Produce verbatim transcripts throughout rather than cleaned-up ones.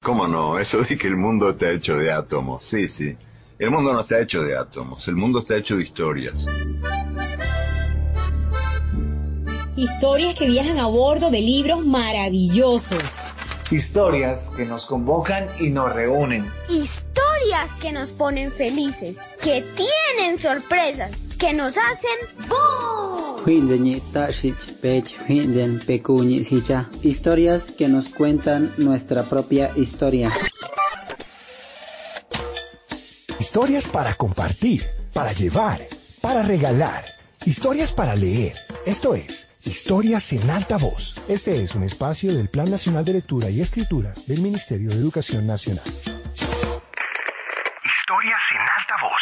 ¿Cómo no? Eso de que el mundo está hecho de átomos. Sí, sí. El mundo no está hecho de átomos. El mundo está hecho de historias. Historias que viajan a bordo de libros maravillosos. Historias que nos convocan y nos reúnen. Historias que nos ponen felices, que tienen sorpresas, que nos hacen ¡boom! Historias que nos cuentan nuestra propia historia. Historias para compartir, para llevar, para regalar. Historias para leer. Esto es Historias en Alta Voz. Este es un espacio del Plan Nacional de Lectura y Escritura del Ministerio de Educación Nacional. Historias en Alta Voz.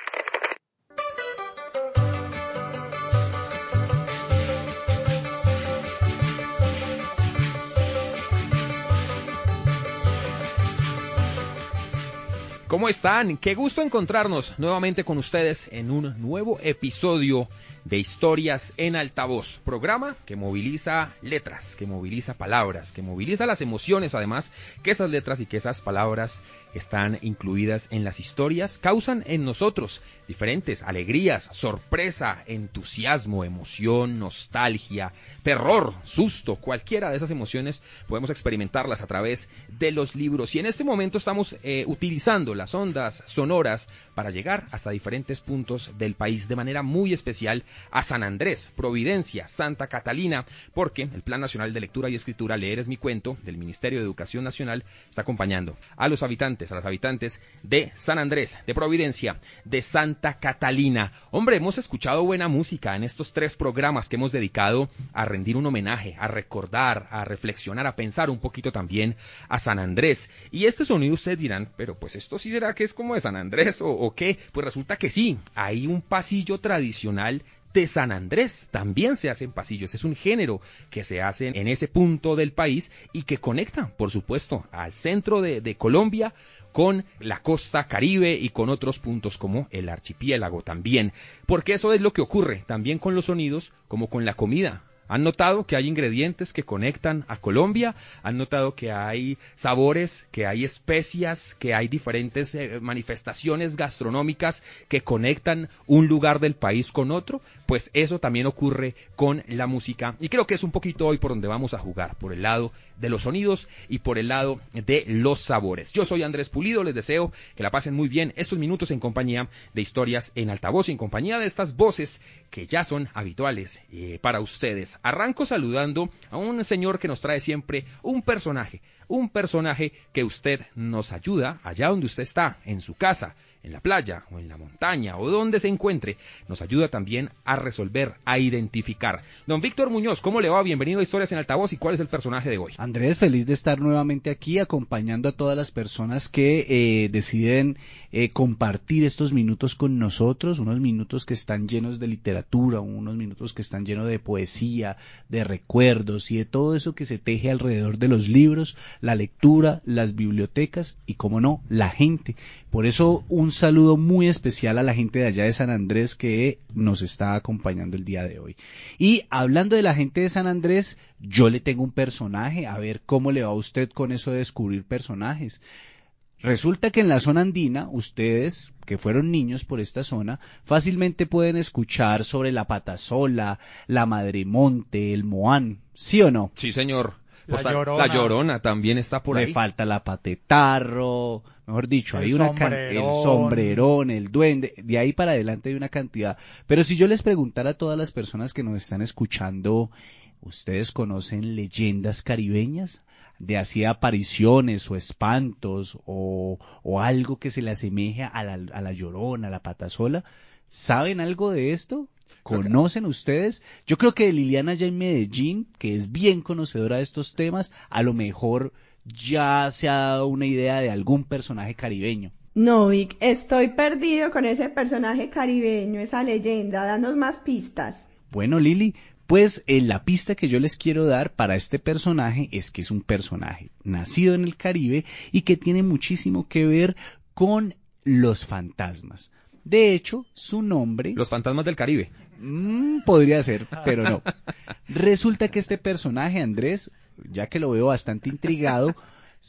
¿Cómo están? Qué gusto encontrarnos nuevamente con ustedes en un nuevo episodio de Historias en Altavoz, programa que moviliza letras, que moviliza palabras, que moviliza las emociones, además que esas letras y que esas palabras que están incluidas en las historias causan en nosotros diferentes alegrías, sorpresa, entusiasmo, emoción, nostalgia, terror, susto, cualquiera de esas emociones podemos experimentarlas a través de los libros y en este momento estamos eh, utilizando las ondas sonoras para llegar hasta diferentes puntos del país de manera muy especial a San Andrés, Providencia, Santa Catalina, porque el Plan Nacional de Lectura y Escritura Leer es mi cuento del Ministerio de Educación Nacional está acompañando a los habitantes, a las habitantes de San Andrés, de Providencia, de Santa Catalina. Hombre, hemos escuchado buena música en estos tres programas que hemos dedicado a rendir un homenaje, a recordar, a reflexionar, a pensar un poquito también a San Andrés. Y este sonido ustedes dirán, pero pues esto sí será que es como de San Andrés o, o qué. Pues resulta que sí, hay un pasillo tradicional de San Andrés, también se hacen pasillos, es un género que se hace en ese punto del país y que conecta, por supuesto, al centro de, de Colombia con la costa Caribe y con otros puntos como el archipiélago también, porque eso es lo que ocurre también con los sonidos como con la comida. ¿Han notado que hay ingredientes que conectan a Colombia? ¿Han notado que hay sabores, que hay especias, que hay diferentes eh, manifestaciones gastronómicas que conectan un lugar del país con otro? Pues eso también ocurre con la música y creo que es un poquito hoy por donde vamos a jugar, por el lado de los sonidos y por el lado de los sabores. Yo soy Andrés Pulido, les deseo que la pasen muy bien estos minutos en compañía de Historias en Altavoz y en compañía de estas voces que ya son habituales eh, para ustedes. Arranco saludando a un señor que nos trae siempre un personaje, un personaje que usted nos ayuda allá donde usted está, en su casa, en la playa o en la montaña o donde se encuentre, nos ayuda también a resolver, a identificar. Don Víctor Muñoz, ¿cómo le va? Bienvenido a Historias en Altavoz y ¿cuál es el personaje de hoy? Andrés, feliz de estar nuevamente aquí acompañando a todas las personas que eh, deciden eh, compartir estos minutos con nosotros, unos minutos que están llenos de literatura, unos minutos que están llenos de poesía, de recuerdos y de todo eso que se teje alrededor de los libros, la lectura, las bibliotecas y, como no, la gente. Por eso un saludo muy especial a la gente de allá de San Andrés que nos está acompañando el día de hoy. Y hablando de la gente de San Andrés, yo le tengo un personaje, a ver cómo le va a usted con eso de descubrir personajes. Resulta que en la zona andina, ustedes que fueron niños por esta zona, fácilmente pueden escuchar sobre la Patasola, la Madremonte, el Moán, ¿sí o no? Sí, señor. La, pues, llorona. la Llorona también está por Le ahí. falta la Patetarro, mejor dicho, El hay una can- el sombrerón, el duende, de ahí para adelante hay una cantidad. Pero si yo les preguntara a todas las personas que nos están escuchando, ¿ustedes conocen leyendas caribeñas? De así apariciones o espantos o, o algo que se le asemeje a la, a la Llorona, a la Patasola. ¿Saben algo de esto? ¿Conocen ustedes? Yo creo que Liliana allá en Medellín, que es bien conocedora de estos temas, a lo mejor ya se ha dado una idea de algún personaje caribeño. No, Vic, estoy perdido con ese personaje caribeño, esa leyenda. Danos más pistas. Bueno, Lili, pues eh, la pista que yo les quiero dar para este personaje es que es un personaje nacido en el Caribe y que tiene muchísimo que ver con los fantasmas. De hecho, su nombre... Los fantasmas del Caribe. Mm, podría ser, pero no. Resulta que este personaje, Andrés, ya que lo veo bastante intrigado,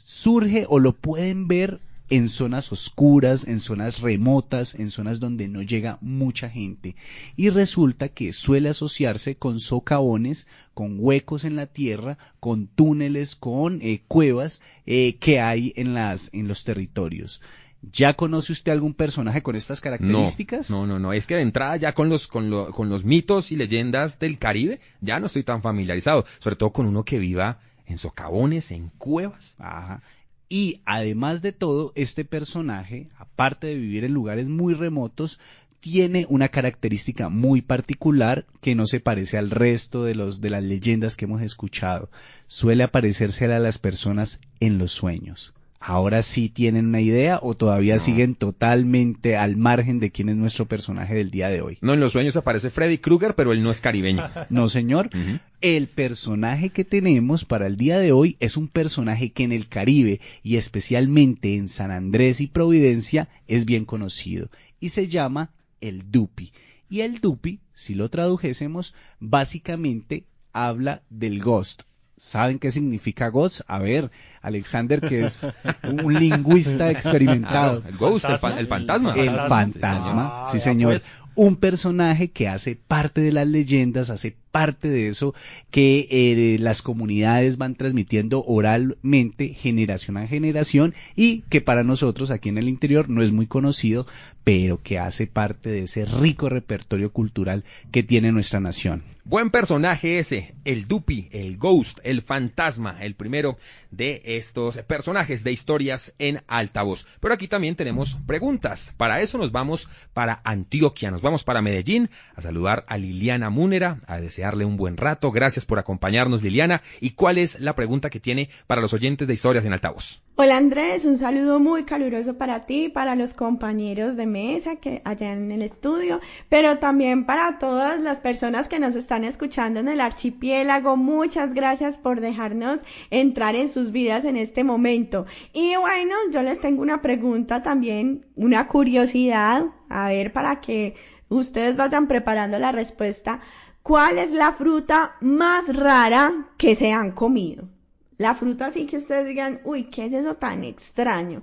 surge o lo pueden ver en zonas oscuras, en zonas remotas, en zonas donde no llega mucha gente. Y resulta que suele asociarse con socavones, con huecos en la tierra, con túneles, con eh, cuevas eh, que hay en, las, en los territorios. ¿Ya conoce usted algún personaje con estas características? No, no, no, no. Es que de entrada ya con los, con, lo, con los mitos y leyendas del Caribe ya no estoy tan familiarizado, sobre todo con uno que viva en socavones, en cuevas. Ajá. Y además de todo, este personaje, aparte de vivir en lugares muy remotos, tiene una característica muy particular que no se parece al resto de los de las leyendas que hemos escuchado. Suele aparecerse a las personas en los sueños. ¿Ahora sí tienen una idea o todavía no. siguen totalmente al margen de quién es nuestro personaje del día de hoy? No, en los sueños aparece Freddy Krueger, pero él no es caribeño. No, señor. Uh-huh. El personaje que tenemos para el día de hoy es un personaje que en el Caribe y especialmente en San Andrés y Providencia es bien conocido y se llama el Dupi. Y el Dupi, si lo tradujésemos, básicamente habla del ghost. ¿Saben qué significa ghost? A ver, Alexander, que es un lingüista experimentado. El ghost, el, fa- el fantasma. El fantasma, sí, señor. Un personaje que hace parte de las leyendas, hace parte de eso que eh, las comunidades van transmitiendo oralmente, generación a generación, y que para nosotros aquí en el interior no es muy conocido, pero que hace parte de ese rico repertorio cultural que tiene nuestra nación. Buen personaje ese, el Dupi, el Ghost, el fantasma, el primero de estos personajes de historias en altavoz. Pero aquí también tenemos preguntas. Para eso nos vamos para Antioquia, nos vamos para Medellín a saludar a Liliana Múnera, a desearle un buen rato. Gracias por acompañarnos, Liliana. ¿Y cuál es la pregunta que tiene para los oyentes de historias en altavoz? Hola Andrés, un saludo muy caluroso para ti y para los compañeros de mesa que allá en el estudio, pero también para todas las personas que nos están escuchando en el archipiélago. Muchas gracias por dejarnos entrar en sus vidas en este momento. Y bueno, yo les tengo una pregunta también, una curiosidad, a ver, para que ustedes vayan preparando la respuesta. ¿Cuál es la fruta más rara que se han comido? La fruta así que ustedes digan, uy, ¿qué es eso tan extraño?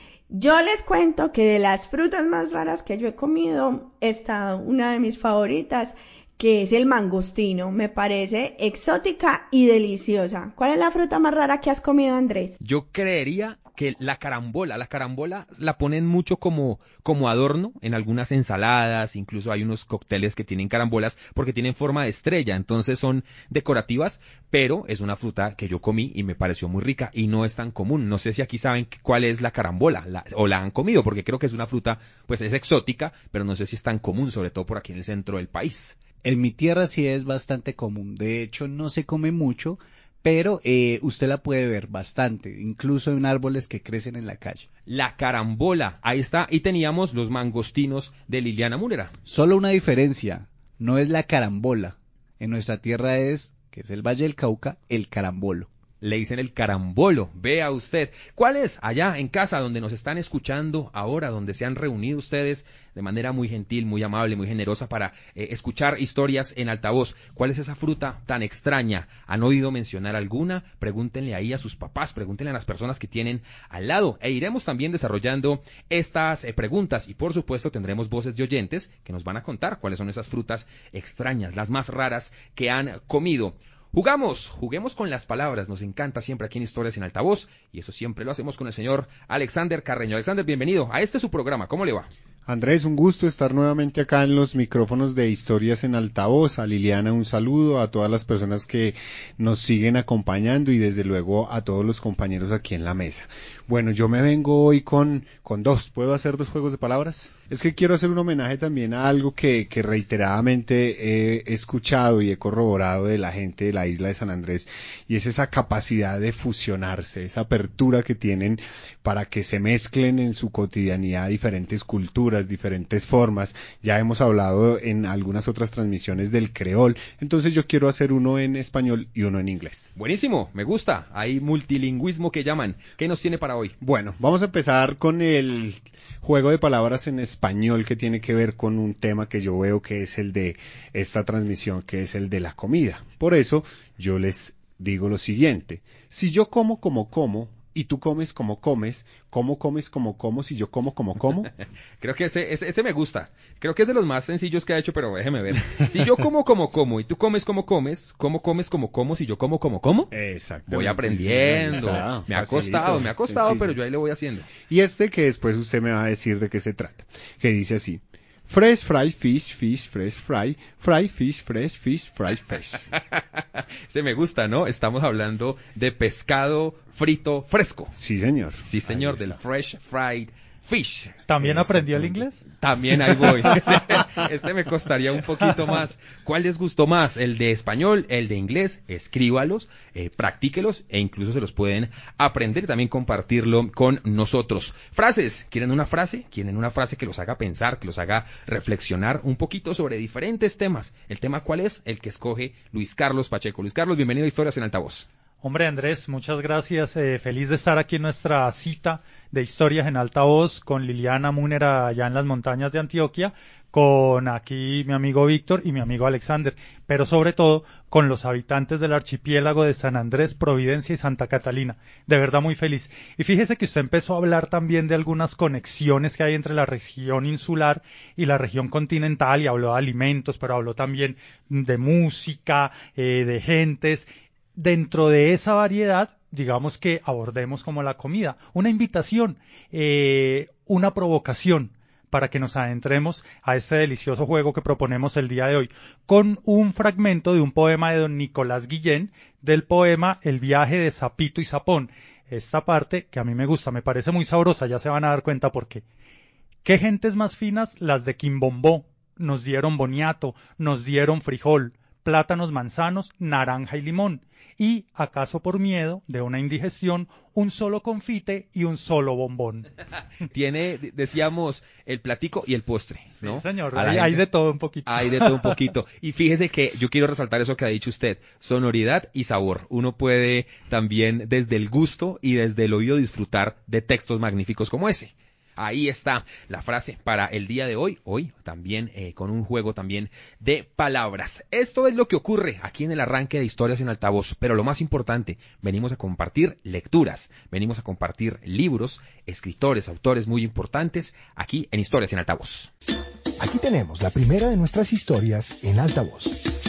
Yo les cuento que de las frutas más raras que yo he comido, está una de mis favoritas, que es el mangostino. Me parece exótica y deliciosa. ¿Cuál es la fruta más rara que has comido, Andrés? Yo creería que la carambola, la carambola la ponen mucho como, como adorno en algunas ensaladas, incluso hay unos cócteles que tienen carambolas porque tienen forma de estrella, entonces son decorativas, pero es una fruta que yo comí y me pareció muy rica y no es tan común. No sé si aquí saben cuál es la carambola la, o la han comido, porque creo que es una fruta, pues es exótica, pero no sé si es tan común, sobre todo por aquí en el centro del país. En mi tierra sí es bastante común, de hecho no se come mucho, pero eh, usted la puede ver bastante, incluso en árboles que crecen en la calle. La carambola, ahí está, y teníamos los mangostinos de Liliana Múnera. Solo una diferencia, no es la carambola, en nuestra tierra es, que es el Valle del Cauca, el carambolo. Le dicen el carambolo, vea usted. ¿Cuál es allá en casa donde nos están escuchando ahora, donde se han reunido ustedes de manera muy gentil, muy amable, muy generosa para eh, escuchar historias en altavoz? ¿Cuál es esa fruta tan extraña? ¿Han oído mencionar alguna? Pregúntenle ahí a sus papás, pregúntenle a las personas que tienen al lado. E iremos también desarrollando estas eh, preguntas y por supuesto tendremos voces de oyentes que nos van a contar cuáles son esas frutas extrañas, las más raras que han comido. Jugamos, juguemos con las palabras, nos encanta siempre aquí en Historias en Altavoz y eso siempre lo hacemos con el señor Alexander Carreño. Alexander, bienvenido a este su programa, ¿cómo le va? Andrés, un gusto estar nuevamente acá en los micrófonos de Historias en Altavoz. A Liliana un saludo, a todas las personas que nos siguen acompañando y desde luego a todos los compañeros aquí en la mesa. Bueno, yo me vengo hoy con, con dos, ¿puedo hacer dos juegos de palabras? Es que quiero hacer un homenaje también a algo que, que reiteradamente he escuchado y he corroborado de la gente de la isla de San Andrés, y es esa capacidad de fusionarse, esa apertura que tienen para que se mezclen en su cotidianidad diferentes culturas, diferentes formas. Ya hemos hablado en algunas otras transmisiones del creol, entonces yo quiero hacer uno en español y uno en inglés. Buenísimo, me gusta, hay multilingüismo que llaman. ¿Qué nos tiene para hoy? Bueno, vamos a empezar con el juego de palabras en español que tiene que ver con un tema que yo veo que es el de esta transmisión, que es el de la comida. Por eso yo les digo lo siguiente: si yo como como como, y tú comes como comes, ¿cómo comes como como si yo como como como? Creo que ese, ese, ese me gusta. Creo que es de los más sencillos que ha hecho, pero déjeme ver. Si yo como como como y tú comes como comes, ¿cómo comes como como si yo como como como? Exacto. Voy aprendiendo. Me ha costado, me ha costado, sencillo. Pero yo ahí le voy haciendo. Y este que después usted me va a decir de qué se trata. Que dice así. Fresh fry fish, fish fresh fry, fry fish fresh fish, fry fish. Se me gusta, ¿no? Estamos hablando de pescado frito fresco. Sí, señor. Sí, señor, del fresh fried fish. ¿También aprendió el inglés? También ahí voy. Este, este me costaría un poquito más. ¿Cuál les gustó más? ¿El de español? ¿El de inglés? Escríbalos, eh, practíquelos e incluso se los pueden aprender y también compartirlo con nosotros. Frases. ¿Quieren una frase? ¿Quieren una frase que los haga pensar, que los haga reflexionar un poquito sobre diferentes temas? ¿El tema cuál es? El que escoge Luis Carlos Pacheco. Luis Carlos, bienvenido a Historias en Altavoz. Hombre, Andrés, muchas gracias. Eh, feliz de estar aquí en nuestra cita de Historias en Altavoz con Liliana Múnera allá en las montañas de Antioquia, con aquí mi amigo Víctor y mi amigo Alexander, pero sobre todo con los habitantes del archipiélago de San Andrés, Providencia y Santa Catalina. De verdad muy feliz. Y fíjese que usted empezó a hablar también de algunas conexiones que hay entre la región insular y la región continental y habló de alimentos, pero habló también de música, eh, de gentes. Dentro de esa variedad, digamos que abordemos como la comida, una invitación, eh, una provocación para que nos adentremos a este delicioso juego que proponemos el día de hoy, con un fragmento de un poema de don Nicolás Guillén, del poema El viaje de Sapito y Sapón. Esta parte que a mí me gusta, me parece muy sabrosa, ya se van a dar cuenta por qué. ¿Qué gentes más finas las de Quimbombó? Nos dieron boniato, nos dieron frijol, plátanos, manzanos, naranja y limón. Y, acaso por miedo de una indigestión, un solo confite y un solo bombón. Tiene, decíamos, el platico y el postre, ¿no? Sí, señor, hay, hay de todo un poquito. Hay de todo un poquito. Y fíjese que yo quiero resaltar eso que ha dicho usted, sonoridad y sabor. Uno puede también desde el gusto y desde el oído disfrutar de textos magníficos como ese. Ahí está la frase para el día de hoy, hoy también eh, con un juego también de palabras. Esto es lo que ocurre aquí en el arranque de Historias en Altavoz, pero lo más importante, venimos a compartir lecturas, venimos a compartir libros, escritores, autores muy importantes aquí en Historias en Altavoz. Aquí tenemos la primera de nuestras historias en altavoz.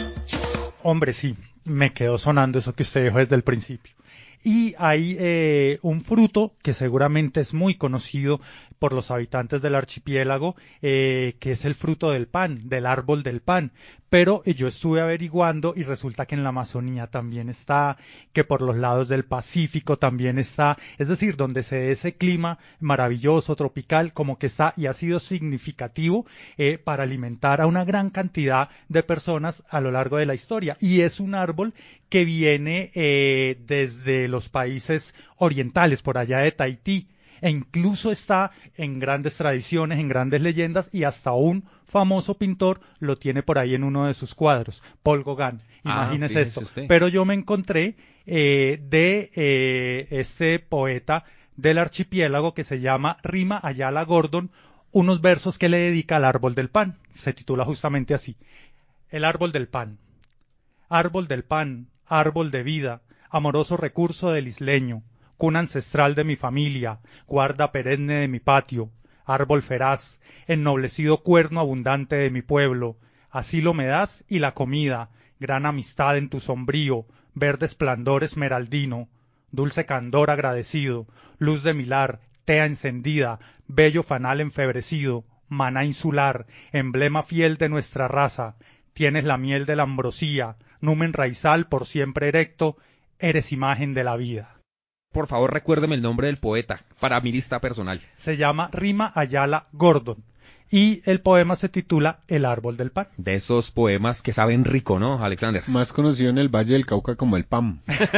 Hombre, sí, me quedó sonando eso que usted dijo desde el principio. Y hay eh, un fruto que seguramente es muy conocido por los habitantes del archipiélago, eh, que es el fruto del pan, del árbol del pan. Pero eh, yo estuve averiguando y resulta que en la Amazonía también está, que por los lados del Pacífico también está, es decir, donde se dé ese clima maravilloso, tropical, como que está y ha sido significativo eh, para alimentar a una gran cantidad de personas a lo largo de la historia. Y es un árbol que viene eh, desde los países orientales, por allá de Tahití, e incluso está en grandes tradiciones, en grandes leyendas, y hasta un famoso pintor lo tiene por ahí en uno de sus cuadros, Paul Gauguin. Imagínese ah, esto. Usted. Pero yo me encontré eh, de eh, este poeta del archipiélago que se llama Rima Ayala Gordon, unos versos que le dedica al árbol del pan. Se titula justamente así: El árbol del pan. Árbol del pan, árbol de vida, amoroso recurso del isleño, cuna ancestral de mi familia, guarda perenne de mi patio, árbol feraz, ennoblecido cuerno abundante de mi pueblo, asilo me das y la comida, gran amistad en tu sombrío, verde esplendor esmeraldino, dulce candor agradecido, luz de milar, tea encendida, bello fanal enfebrecido, maná insular, emblema fiel de nuestra raza, tienes la miel de la ambrosía, numen raizal por siempre erecto, eres imagen de la vida. Por favor, recuérdeme el nombre del poeta para mi lista personal. Se llama Rima Ayala Gordon y el poema se titula El árbol del pan. De esos poemas que saben rico, ¿no, Alexander? Más conocido en el Valle del Cauca como el P A M.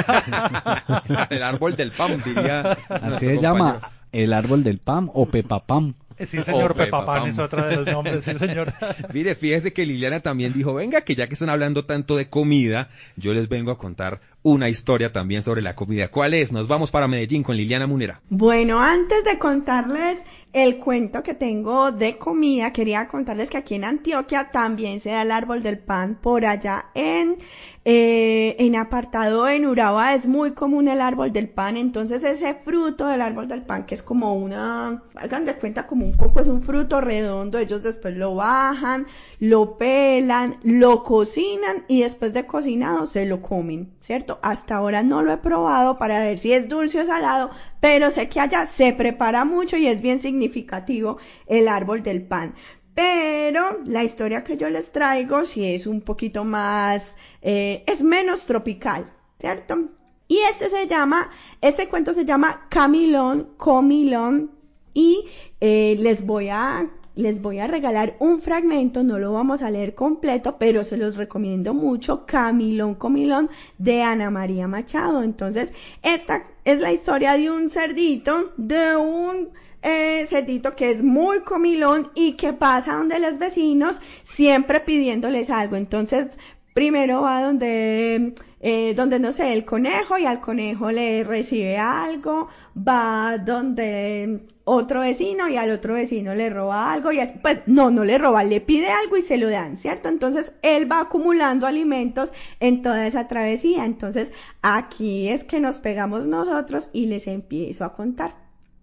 El árbol del P A M, diría. Así se llama, el árbol del P A M o Pepa P A M. Sí, señor, oh, Pepa Pan es otra de los nombres, sí, señor. Mire, fíjese que Liliana también dijo, venga, que ya que están hablando tanto de comida, yo les vengo a contar una historia también sobre la comida. ¿Cuál es? Nos vamos para Medellín con Liliana Munera. Bueno, antes de contarles el cuento que tengo de comida, quería contarles que aquí en Antioquia también se da el árbol del pan. Por allá en eh, en apartado en Urabá es muy común el árbol del pan. Entonces ese fruto del árbol del pan, que es como una, hagan de cuenta como un coco, es un fruto redondo, ellos después lo bajan, lo pelan, lo cocinan y después de cocinado se lo comen, ¿cierto? Hasta ahora no lo he probado para ver si es dulce o salado, pero sé que allá se prepara mucho y es bien significativo el árbol del pan. Pero la historia que yo les traigo sí es un poquito más, eh, es menos tropical, ¿cierto? Y este se llama, este cuento se llama Camilón, Comilón, y eh, les voy a, les voy a regalar un fragmento, no lo vamos a leer completo, pero se los recomiendo mucho, Camilón, Comilón, de Ana María Machado. Entonces, esta es la historia de un cerdito, de un Eh, cerdito que es muy comilón y que pasa donde los vecinos siempre pidiéndoles algo. Entonces primero va donde eh, donde no sé, el conejo, y al conejo le recibe algo, va donde otro vecino y al otro vecino le roba algo, y así, pues no, no le roba, le pide algo y se lo dan, ¿cierto? Entonces él va acumulando alimentos en toda esa travesía. Entonces aquí es que nos pegamos nosotros y les empiezo a contar.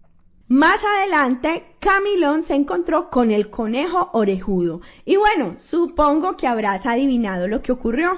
Más adelante, Camilón se encontró con el conejo orejudo. Y bueno, supongo que habrás adivinado lo que ocurrió.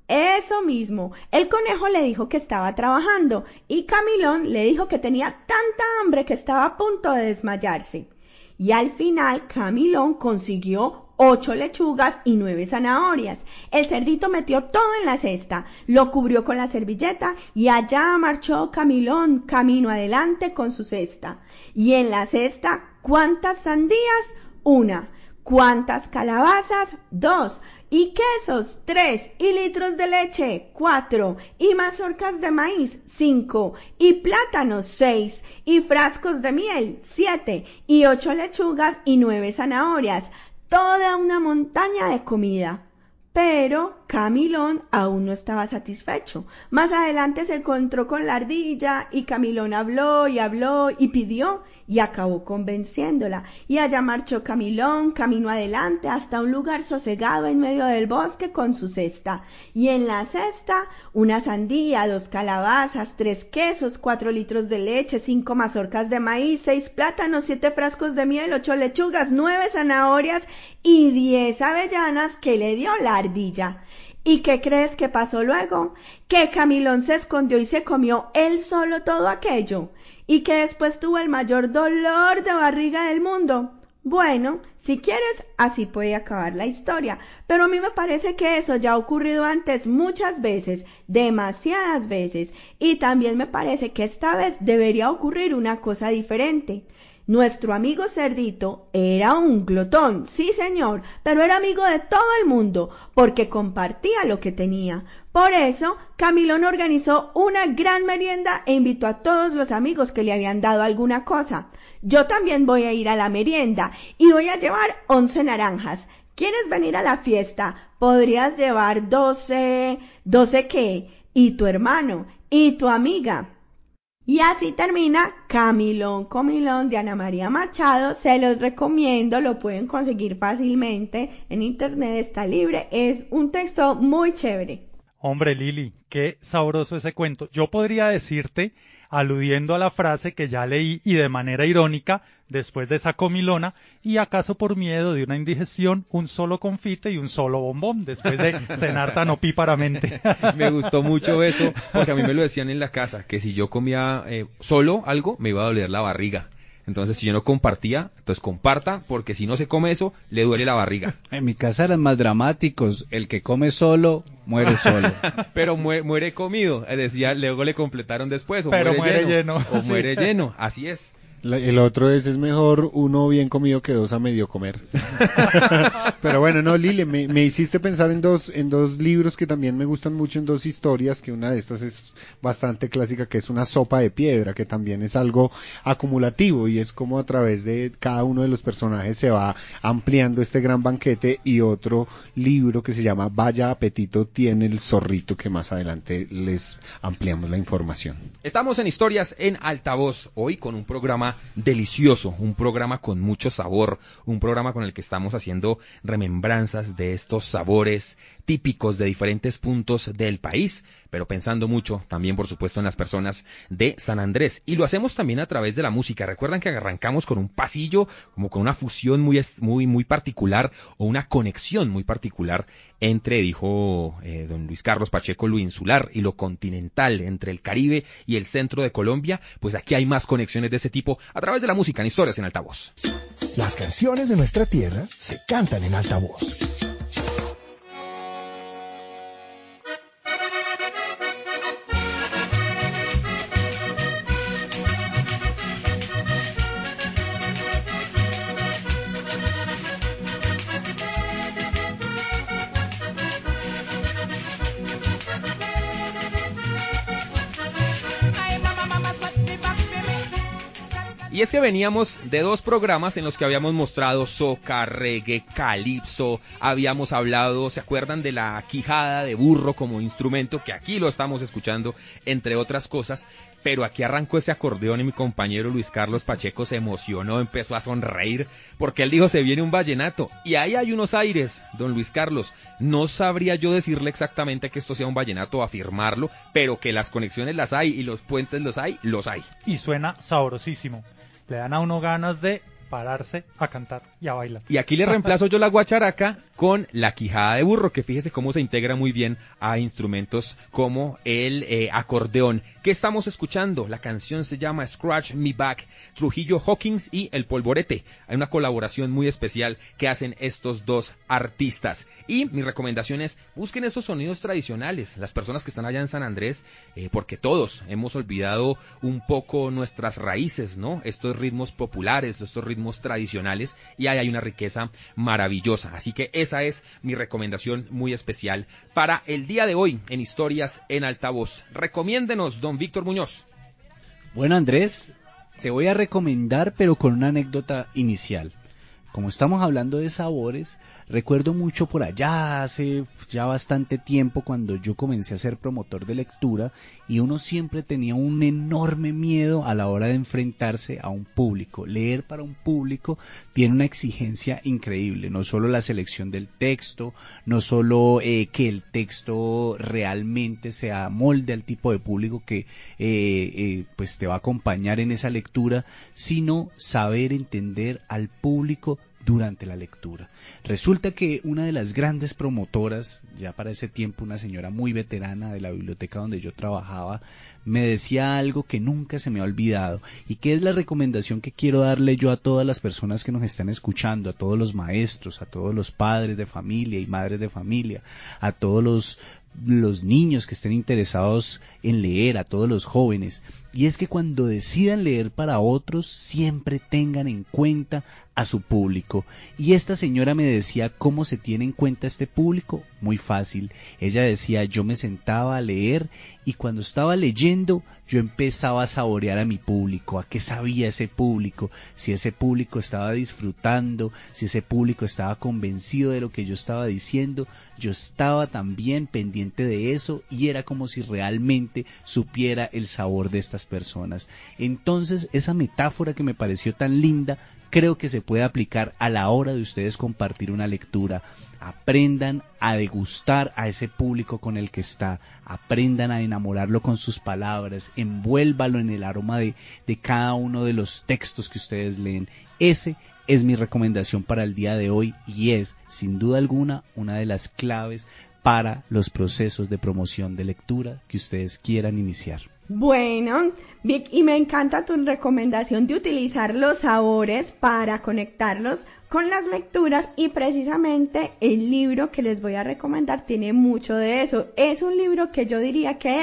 Eso mismo, el conejo le dijo que estaba trabajando y Camilón le dijo que tenía tanta hambre que estaba a punto de desmayarse. Y al final, Camilón consiguió ocho lechugas y nueve zanahorias. El cerdito metió todo en la cesta, lo cubrió con la servilleta y allá marchó Camilón camino adelante con su cesta. Y en la cesta, ¿cuántas sandías? Una. ¿Cuántas calabazas? Dos. Y quesos, tres. Y litros de leche, cuatro. Y mazorcas de maíz, cinco. Y plátanos, seis. Y frascos de miel, siete. Y ocho lechugas y nueve zanahorias. Toda una montaña de comida. Pero Camilón aún no estaba satisfecho. Más adelante se encontró con la ardilla y Camilón habló y habló y pidió y acabó convenciéndola. Y allá marchó Camilón camino adelante hasta un lugar sosegado en medio del bosque con su cesta. Y en la cesta una sandía, dos calabazas, tres quesos, cuatro litros de leche, cinco mazorcas de maíz, seis plátanos, siete frascos de miel, ocho lechugas, nueve zanahorias y diez avellanas que le dio la ardilla. ¿Y qué crees que pasó luego? Que Camilón se escondió y se comió él solo todo aquello, y que después tuvo el mayor dolor de barriga del mundo. Bueno, si quieres, así puede acabar la historia, pero a mí me parece que eso ya ha ocurrido antes muchas veces, demasiadas veces, y también me parece que esta vez debería ocurrir una cosa diferente. Nuestro amigo cerdito era un glotón, sí señor, pero era amigo de todo el mundo, porque compartía lo que tenía. Por eso, Camilón organizó una gran merienda e invitó a todos los amigos que le habían dado alguna cosa. Yo también voy a ir a la merienda y voy a llevar once naranjas. ¿Quieres venir a la fiesta? Podrías llevar doce, doce qué, y tu hermano, y tu amiga. Y así termina Camilón, Comilón de Ana María Machado. Se los recomiendo, lo pueden conseguir fácilmente en internet, está libre, es un texto muy chévere. Hombre, Lili, qué sabroso ese cuento. Yo podría decirte, aludiendo a la frase que ya leí y de manera irónica, después de esa comilona, y acaso por miedo de una indigestión, un solo confite y un solo bombón, después de cenar tan opíparamente. Me gustó mucho eso, porque a mí me lo decían en la casa, que si yo comía eh, solo algo, me iba a doler la barriga. Entonces, si yo no compartía, entonces comparta, porque si no se come eso, le duele la barriga. En mi casa eran más dramáticos. El que come solo, muere solo. Pero muere, muere comido. Decía, luego le completaron después. O Pero muere, muere lleno, lleno. O Sí. muere lleno. Así es. La, el otro es, es mejor uno bien comido que dos a medio comer. Pero bueno, no, Lile, me, me hiciste pensar en dos, en dos libros que también me gustan mucho, en dos historias, que una de estas es bastante clásica, que es Una sopa de piedra, que también es algo acumulativo, y es como a través de cada uno de los personajes se va ampliando este gran banquete, y otro libro que se llama Vaya apetito tiene el zorrito, que más adelante les ampliamos la información. Estamos en Historias en Altavoz, hoy con un programa delicioso, un programa con mucho sabor, un programa con el que estamos haciendo remembranzas de estos sabores típicos de diferentes puntos del país, pero pensando mucho también, por supuesto, en las personas de San Andrés, y lo hacemos también a través de la música. Recuerdan que arrancamos con un pasillo, como con una fusión muy, muy, muy particular, o una conexión muy particular entre, dijo eh, don Luis Carlos Pacheco, lo insular y lo continental, entre el Caribe y el centro de Colombia. Pues aquí hay más conexiones de ese tipo a través de la música en Historias en Altavoz. Las canciones de nuestra tierra se cantan en altavoz. Y es que veníamos de dos programas en los que habíamos mostrado soca, reggae, calipso, habíamos hablado, ¿se acuerdan de la quijada de burro como instrumento? Que aquí lo estamos escuchando, entre otras cosas, pero aquí arrancó ese acordeón y mi compañero Luis Carlos Pacheco se emocionó, empezó a sonreír, porque él dijo, se viene un vallenato, y ahí hay unos aires, don Luis Carlos. No sabría yo decirle exactamente que esto sea un vallenato o afirmarlo, pero que las conexiones las hay y los puentes los hay, los hay. Y suena sabrosísimo. Le dan a uno ganas de pararse a cantar y a bailar. Y aquí le reemplazo yo la guacharaca con la quijada de burro, que fíjese cómo se integra muy bien a instrumentos como el eh, acordeón. ¿Qué estamos escuchando? La canción se llama Scratch Me Back, Trujillo Hawkins y El Polvorete. Hay una colaboración muy especial que hacen estos dos artistas. Y mi recomendación es, busquen esos sonidos tradicionales, las personas que están allá en San Andrés, eh, porque todos hemos olvidado un poco nuestras raíces, ¿no? Estos ritmos populares, estos ritmos tradicionales, y ahí hay una riqueza maravillosa. Así que esa es mi recomendación muy especial para el día de hoy en Historias en Altavoz. Recomiéndenos, don Víctor Muñoz. Bueno, Andrés, te voy a recomendar, pero con una anécdota inicial. Como estamos hablando de sabores, recuerdo mucho por allá, hace ya bastante tiempo, cuando yo comencé a ser promotor de lectura, y uno siempre tenía un enorme miedo a la hora de enfrentarse a un público. Leer para un público tiene una exigencia increíble, no solo la selección del texto, no solo eh, que el texto realmente se amolde al tipo de público que eh, eh, pues te va a acompañar en esa lectura, sino saber entender al público durante la lectura. Resulta que una de las grandes promotoras, ya para ese tiempo una señora muy veterana de la biblioteca donde yo trabajaba, me decía algo que nunca se me ha olvidado, y que es la recomendación que quiero darle yo a todas las personas que nos están escuchando, a todos los maestros, a todos los padres de familia y madres de familia, a todos los los niños que estén interesados en leer, a todos los jóvenes, y es que cuando decidan leer para otros, siempre tengan en cuenta a su público. Y esta señora me decía cómo se tiene en cuenta este público. Muy fácil. Ella decía, yo me sentaba a leer, y cuando estaba leyendo yo empezaba a saborear a mi público, a qué sabía ese público, si ese público estaba disfrutando, si ese público estaba convencido de lo que yo estaba diciendo. Yo estaba también pendiente de eso, y era como si realmente supiera el sabor de estas personas. Entonces, esa metáfora que me pareció tan linda, creo que se puede aplicar a la hora de ustedes compartir una lectura. Aprendan a degustar a ese público con el que está, aprendan a enamorarlo con sus palabras, envuélvalo en el aroma de, de cada uno de los textos que ustedes leen. Ese es mi recomendación para el día de hoy, y es, sin duda alguna, una de las claves para los procesos de promoción de lectura que ustedes quieran iniciar. Bueno, Vic, y me encanta tu recomendación de utilizar los sabores para conectarlos con las lecturas, y precisamente el libro que les voy a recomendar tiene mucho de eso. Es un libro que yo diría que es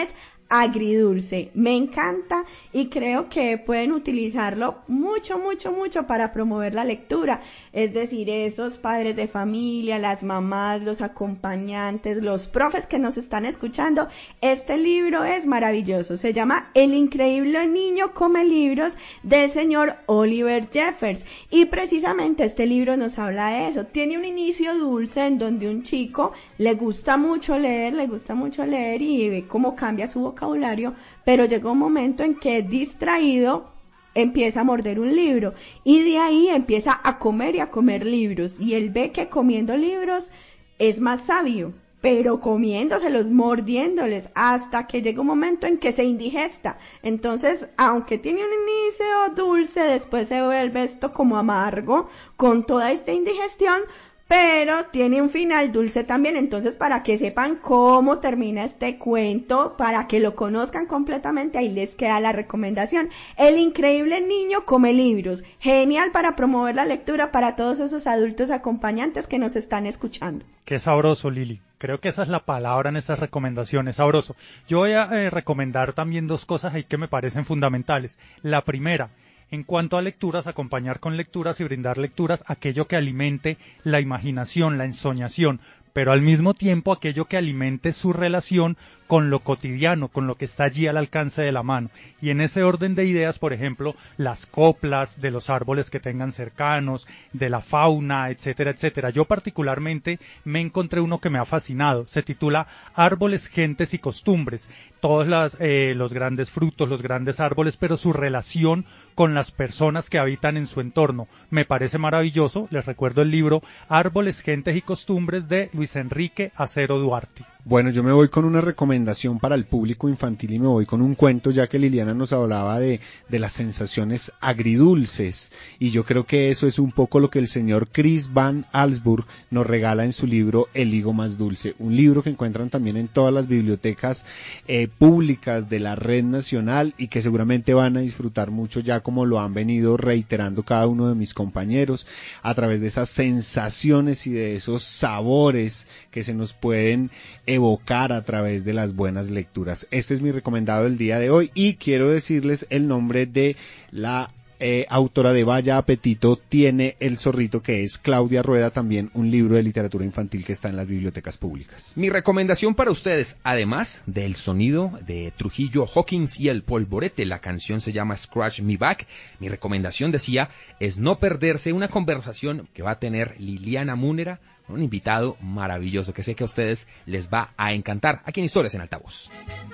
agridulce. Me encanta y creo que pueden utilizarlo mucho, mucho, mucho para promover la lectura. Es decir, esos padres de familia, las mamás, los acompañantes, los profes que nos están escuchando, este libro es maravilloso. Se llama El increíble niño come libros del señor Oliver Jeffers. Y precisamente este libro nos habla de eso. Tiene un inicio dulce en donde un chico le gusta mucho leer, le gusta mucho leer y ve cómo cambia su vocabulario, pero llega un momento en que distraído empieza a morder un libro y de ahí empieza a comer y a comer libros y él ve que comiendo libros es más sabio, pero comiéndoselos, mordiéndoles, hasta que llega un momento en que se indigesta. Entonces, aunque tiene un inicio dulce, después se vuelve esto como amargo con toda esta indigestión, pero tiene un final dulce también. Entonces, para que sepan cómo termina este cuento, para que lo conozcan completamente, ahí les queda la recomendación. El increíble niño come libros. Genial para promover la lectura para todos esos adultos acompañantes que nos están escuchando. Qué sabroso, Lili. Creo que esa es la palabra en estas recomendaciones, sabroso. Yo voy a eh, recomendar también dos cosas ahí que me parecen fundamentales. La primera, en cuanto a lecturas, acompañar con lecturas y brindar lecturas aquello que alimente la imaginación, la ensoñación, pero al mismo tiempo aquello que alimente su relación con lo cotidiano, con lo que está allí al alcance de la mano. Y en ese orden de ideas, por ejemplo, las coplas de los árboles que tengan cercanos, de la fauna, etcétera, etcétera. Yo particularmente me encontré uno que me ha fascinado. Se titula Árboles, Gentes y Costumbres. Todos las, eh, los grandes frutos, los grandes árboles, pero su relación con las personas que habitan en su entorno. Me parece maravilloso. Les recuerdo el libro Árboles, Gentes y Costumbres de Luis Enrique Acero Duarte. Bueno, yo me voy con una recomendación para el público infantil y me voy con un cuento, ya que Liliana nos hablaba de, de las sensaciones agridulces, y yo creo que eso es un poco lo que el señor Chris Van Allsburg nos regala en su libro El higo más dulce, un libro que encuentran también en todas las bibliotecas eh, públicas de la red nacional y que seguramente van a disfrutar mucho, ya como lo han venido reiterando cada uno de mis compañeros, a través de esas sensaciones y de esos sabores que se nos pueden evocar a través de las buenas lecturas. Este es mi recomendado del día de hoy y quiero decirles el nombre de la eh, autora de Vaya Apetito tiene el zorrito, que es Claudia Rueda, también un libro de literatura infantil que está en las bibliotecas públicas. Mi recomendación para ustedes, además del sonido de Trujillo Hawkins y el polvorete, la canción se llama Scratch Me Back, mi recomendación, decía, es no perderse una conversación que va a tener Liliana Múnera, un invitado maravilloso que sé que a ustedes les va a encantar aquí en Historias en Altavoz.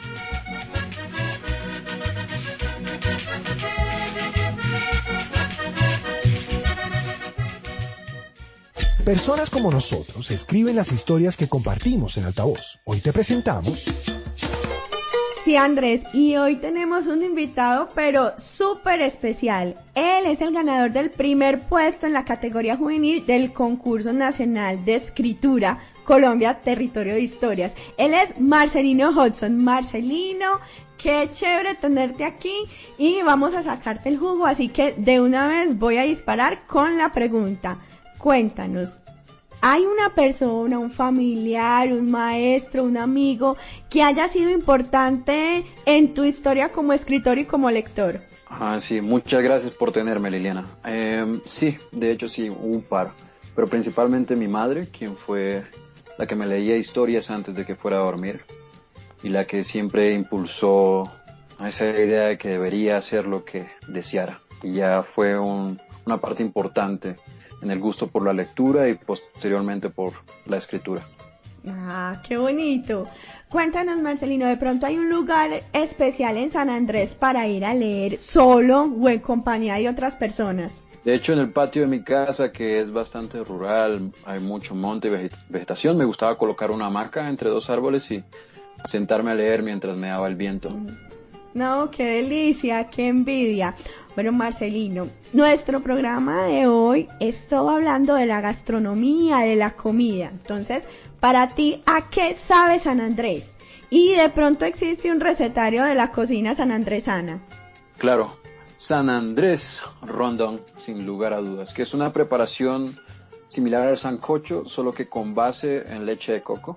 Personas como nosotros escriben las historias que compartimos en Altavoz. Hoy te presentamos... Sí, Andrés, y hoy tenemos un invitado, pero súper especial. Él es el ganador del primer puesto en la categoría juvenil del Concurso Nacional de Escritura Colombia Territorio de Historias. Él es Marcelino Hudson. Marcelino, qué chévere tenerte aquí y vamos a sacarte el jugo, así que de una vez voy a disparar con la pregunta. Cuéntanos. ¿Hay una persona, un familiar, un maestro, un amigo que haya sido importante en tu historia como escritor y como lector? Ah, sí, muchas gracias por tenerme, Liliana. Eh, sí, de hecho sí, un par, pero principalmente mi madre, quien fue la que me leía historias antes de que fuera a dormir y la que siempre impulsó a esa idea de que debería hacer lo que deseara. Y ya fue un, una parte importante en el gusto por la lectura y posteriormente por la escritura. Ah, qué bonito. Cuéntanos, Marcelino, ¿de pronto hay un lugar especial en San Andrés para ir a leer solo o en compañía de otras personas? De hecho, en el patio de mi casa, que es bastante rural, hay mucho monte y vegetación, me gustaba colocar una hamaca entre dos árboles y sentarme a leer mientras me daba el viento. No, qué delicia, qué envidia. Bueno, Marcelino, nuestro programa de hoy es todo hablando de la gastronomía, de la comida. Entonces, para ti, ¿a qué sabe San Andrés? Y de pronto existe un recetario de la cocina sanandresana. Claro, San Andrés Rondón, sin lugar a dudas, que es una preparación similar al sancocho, solo que con base en leche de coco.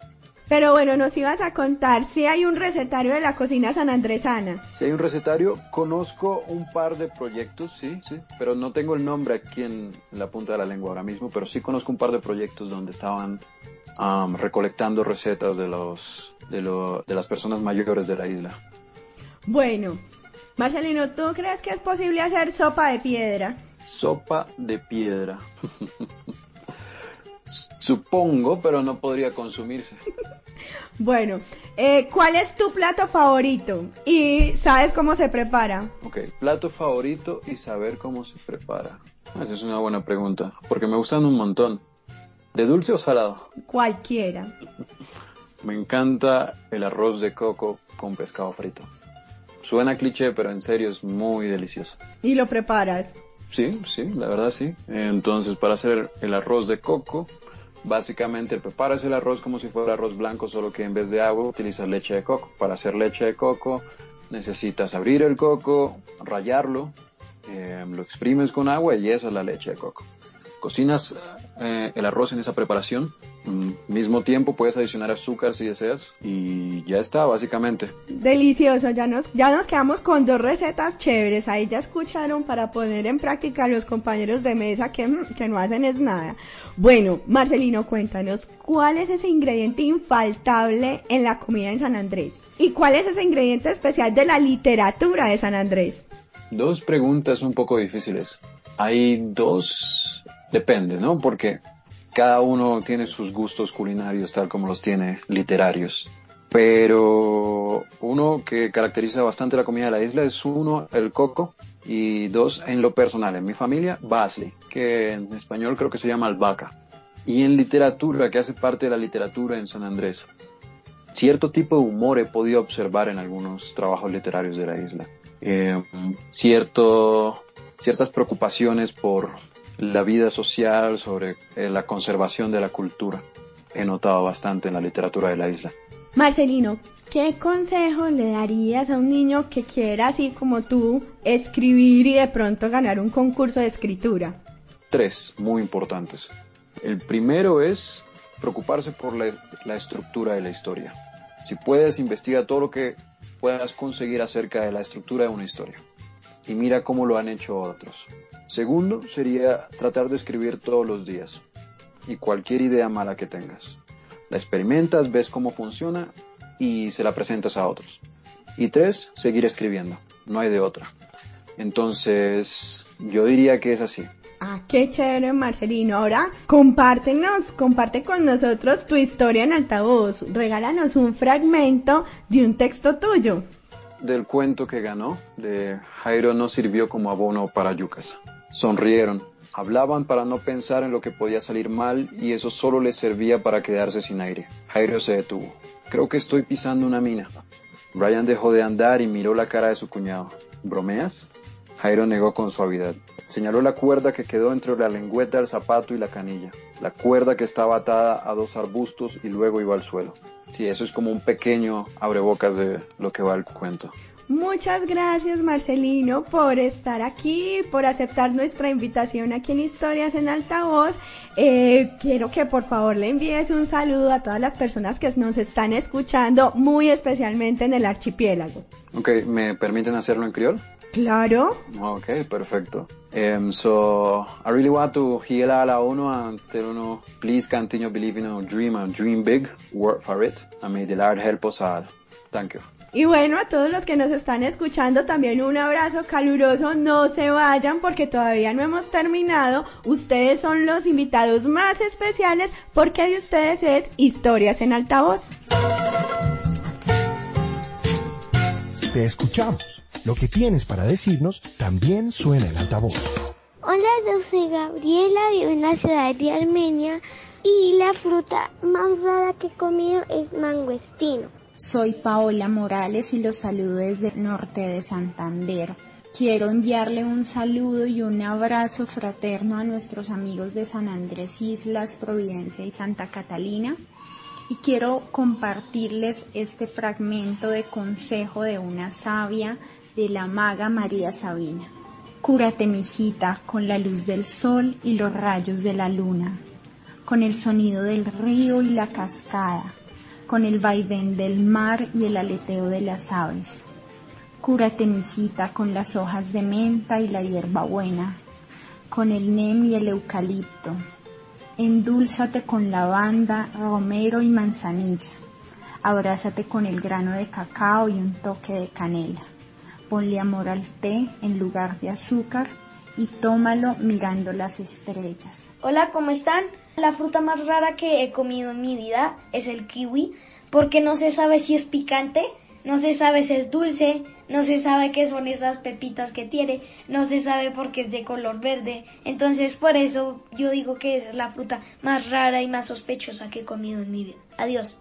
Pero bueno, nos ibas a contar si hay un recetario de la cocina sanandresana. Si hay un recetario, conozco un par de proyectos, sí, sí, pero no tengo el nombre aquí en, en la punta de la lengua ahora mismo, pero sí conozco un par de proyectos donde estaban um, recolectando recetas de los de, lo, de las personas mayores de la isla. Bueno, Marcelino, ¿tú crees que es posible hacer sopa de piedra? Sopa de piedra. Supongo, pero no podría consumirse. Bueno, eh, ¿cuál es tu plato favorito? ¿Y sabes cómo se prepara? Ok, plato favorito y saber cómo se prepara. Esa es una buena pregunta, porque me gustan un montón. ¿De dulce o salado? Cualquiera. Me encanta el arroz de coco con pescado frito. Suena cliché, pero en serio es muy delicioso. ¿Y lo preparas? Sí, sí, la verdad sí. Entonces, para hacer el arroz de coco, básicamente preparas el arroz como si fuera arroz blanco, solo que en vez de agua utilizas leche de coco. Para hacer leche de coco necesitas abrir el coco, rallarlo, eh, lo exprimes con agua y esa es la leche de coco. Cocinas eh, el arroz en esa preparación, mm, mismo tiempo puedes adicionar azúcar si deseas y ya está básicamente. Delicioso, ya nos, ya nos quedamos con dos recetas chéveres, ahí ya escucharon para poner en práctica los compañeros de mesa que, que no hacen es nada. Bueno, Marcelino, cuéntanos, ¿cuál es ese ingrediente infaltable en la comida en San Andrés? ¿Y cuál es ese ingrediente especial de la literatura de San Andrés? Dos preguntas un poco difíciles. Hay dos... Depende, ¿no? Porque cada uno tiene sus gustos culinarios tal como los tiene literarios. Pero uno que caracteriza bastante la comida de la isla es uno, el coco, y dos, en lo personal, en mi familia, basli, que en español creo que se llama albahaca. Y en literatura, que hace parte de la literatura en San Andrés, cierto tipo de humor he podido observar en algunos trabajos literarios de la isla. Eh, cierto, ciertas preocupaciones por la vida social, sobre eh, la conservación de la cultura. He notado bastante en la literatura de la isla. Marcelino, ¿qué consejo le darías a un niño que quiera, así como tú, escribir y de pronto ganar un concurso de escritura? Tres, muy importantes. El primero es preocuparse por la, la estructura de la historia. Si puedes, investiga todo lo que puedas conseguir acerca de la estructura de una historia. Y mira cómo lo han hecho otros. Segundo, sería tratar de escribir todos los días. Y cualquier idea mala que tengas. La experimentas, ves cómo funciona y se la presentas a otros. Y tres, seguir escribiendo. No hay de otra. Entonces, yo diría que es así. Ah, qué chévere, Marcelino. Ahora, compártenos, comparte con nosotros tu historia en altavoz. Regálanos un fragmento de un texto tuyo. Del cuento que ganó, de Jairo no sirvió como abono para yucas. Sonrieron, hablaban para no pensar en lo que podía salir mal y eso solo les servía para quedarse sin aire. Jairo se detuvo. Creo que estoy pisando una mina. Brian dejó de andar y miró la cara de su cuñado. ¿Bromeas? Jairo negó con suavidad. Señaló la cuerda que quedó entre la lengüeta del zapato y la canilla. La cuerda que estaba atada a dos arbustos y luego iba al suelo. Sí, eso es como un pequeño abrebocas de lo que va el cuento. Muchas gracias, Marcelino, por estar aquí, por aceptar nuestra invitación aquí en Historias en Altavoz. Eh, quiero que por favor le envíes un saludo a todas las personas que nos están escuchando, muy especialmente en el archipiélago. Ok, ¿me permiten hacerlo en criol? Claro. Ok, perfecto. Um, so, I really want to heal a uno and tell uno, please continue believing in our dream and dream big, work for it, and may the Lord help us all. Thank you. Y bueno, a todos los que nos están escuchando también un abrazo caluroso, no se vayan porque todavía no hemos terminado, ustedes son los invitados más especiales porque de ustedes es Historias en Altavoz. Te escuchamos, lo que tienes para decirnos también suena en altavoz. Hola, yo soy Gabriela, vivo en la ciudad de Armenia y la fruta más rara que he comido es mangostino. Soy Paola Morales y los saludo desde el norte de Santander. Quiero enviarle un saludo y un abrazo fraterno a nuestros amigos de San Andrés Islas, Providencia y Santa Catalina. Y quiero compartirles este fragmento de consejo de una sabia de la maga María Sabina. Cúrate, mijita, con la luz del sol y los rayos de la luna, con el sonido del río y la cascada. con el vaivén del mar y el aleteo de las aves. Cúrate, mijita, con las hojas de menta y la hierbabuena, con el nem y el eucalipto. Endúlzate con lavanda, romero y manzanilla. Abrázate con el grano de cacao y un toque de canela. Ponle amor al té en lugar de azúcar y tómalo mirando las estrellas. Hola, ¿cómo están? La fruta más rara que he comido en mi vida es el kiwi, porque no se sabe si es picante, no se sabe si es dulce, no se sabe qué son esas pepitas que tiene, no se sabe por qué es de color verde. Entonces, por eso yo digo que esa es la fruta más rara y más sospechosa que he comido en mi vida. Adiós.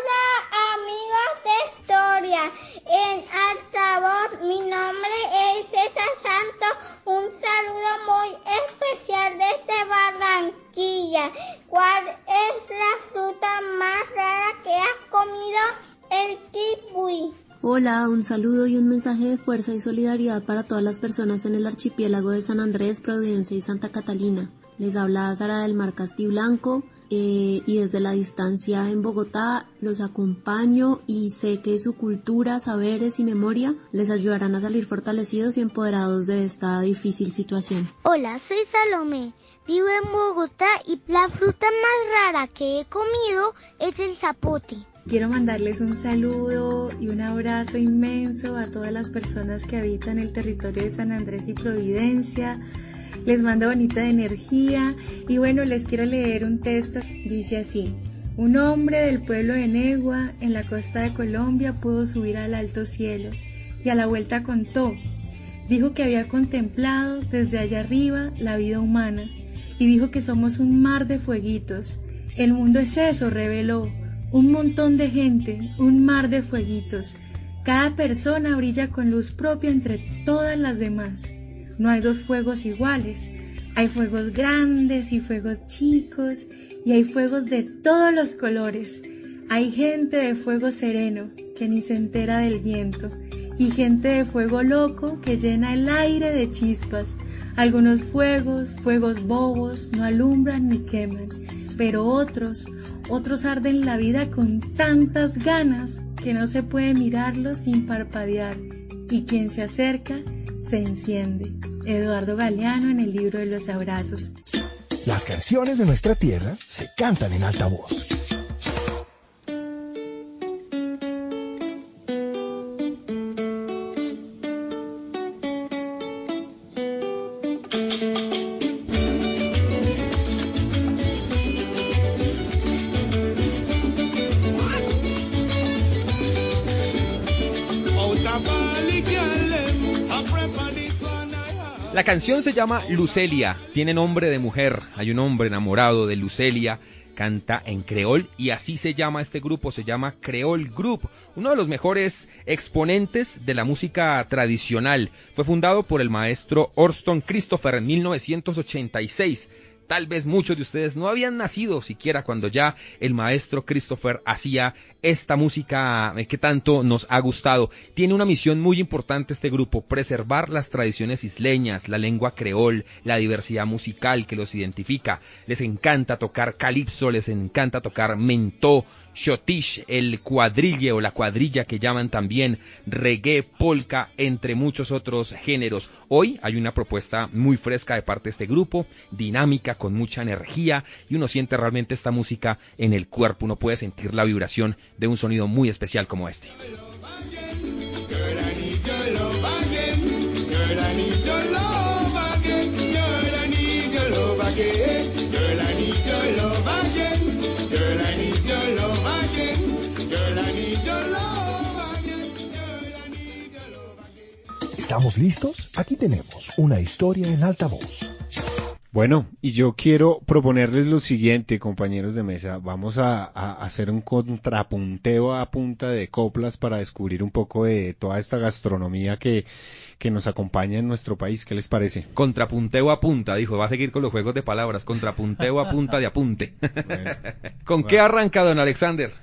Hola, amigos de Historia en Altavoz. Mi nombre es César Santos. Un saludo muy especial desde Barranquilla. ¿Cuál es la fruta más rara que has comido? El kiwi. Hola, un saludo y un mensaje de fuerza y solidaridad para todas las personas en el archipiélago de San Andrés, Providencia y Santa Catalina. Les habla Sara del Mar Castiblanco eh, y desde la distancia en Bogotá los acompaño y sé que su cultura, saberes y memoria les ayudarán a salir fortalecidos y empoderados de esta difícil situación. Hola, soy Salomé, vivo en Bogotá y la fruta más rara que he comido es el zapote. Quiero mandarles un saludo y un abrazo inmenso a todas las personas que habitan el territorio de San Andrés y Providencia. Les mando bonita energía y bueno, les quiero leer un texto. Dice así: un hombre del pueblo de Negua, en la costa de Colombia, pudo subir al alto cielo y a la vuelta contó. Dijo que había contemplado desde allá arriba la vida humana y dijo que somos un mar de fueguitos. El mundo es eso, reveló. Un montón de gente, un mar de fueguitos. Cada persona brilla con luz propia entre todas las demás. No hay dos fuegos iguales. Hay fuegos grandes y fuegos chicos, y hay fuegos de todos los colores. Hay gente de fuego sereno que ni se entera del viento, y gente de fuego loco que llena el aire de chispas. Algunos fuegos, fuegos bobos, no alumbran ni queman, pero otros... Otros arden la vida con tantas ganas que no se puede mirarlos sin parpadear, y quien se acerca se enciende. Eduardo Galeano en el libro de los abrazos. Las canciones de nuestra tierra se cantan en alta voz. La canción se llama Lucelia, tiene nombre de mujer, hay un hombre enamorado de Lucelia, canta en creol y así se llama este grupo, se llama Creole Group, uno de los mejores exponentes de la música tradicional. Fue fundado por el maestro Orston Christopher en mil novecientos ochenta y seis. Tal vez muchos de ustedes no habían nacido siquiera cuando ya el maestro Christopher hacía esta música que tanto nos ha gustado. Tiene una misión muy importante este grupo: preservar las tradiciones isleñas, la lengua creol, la diversidad musical que los identifica. Les encanta tocar calipso, les encanta tocar mentó, chotish, el cuadrille o la cuadrilla que llaman también, reggae, polka, entre muchos otros géneros. Hoy hay una propuesta muy fresca de parte de este grupo, dinámica, con mucha energía, y uno siente realmente esta música en el cuerpo, uno puede sentir la vibración de un sonido muy especial como este. ¿Estamos listos? Aquí tenemos una historia en alta voz. Bueno, y yo quiero proponerles lo siguiente, compañeros de mesa. Vamos a, a hacer un contrapunteo a punta de coplas para descubrir un poco de toda esta gastronomía que, que nos acompaña en nuestro país. ¿Qué les parece? Contrapunteo a punta, dijo. Va a seguir con los juegos de palabras. Contrapunteo a punta de apunte. Bueno, ¿Con bueno. qué arranca, don Alexander?